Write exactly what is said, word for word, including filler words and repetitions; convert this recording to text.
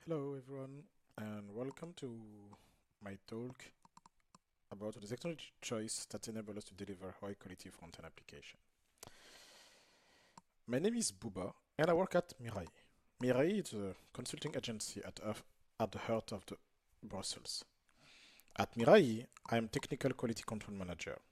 Hello everyone and welcome to my talk about the technology choice that enable us to deliver high quality front-end application. My name is Buba and I work at Mirai. Mirai is a consulting agency at, at the heart of the Brussels. At Mirai, I am technical quality control manager.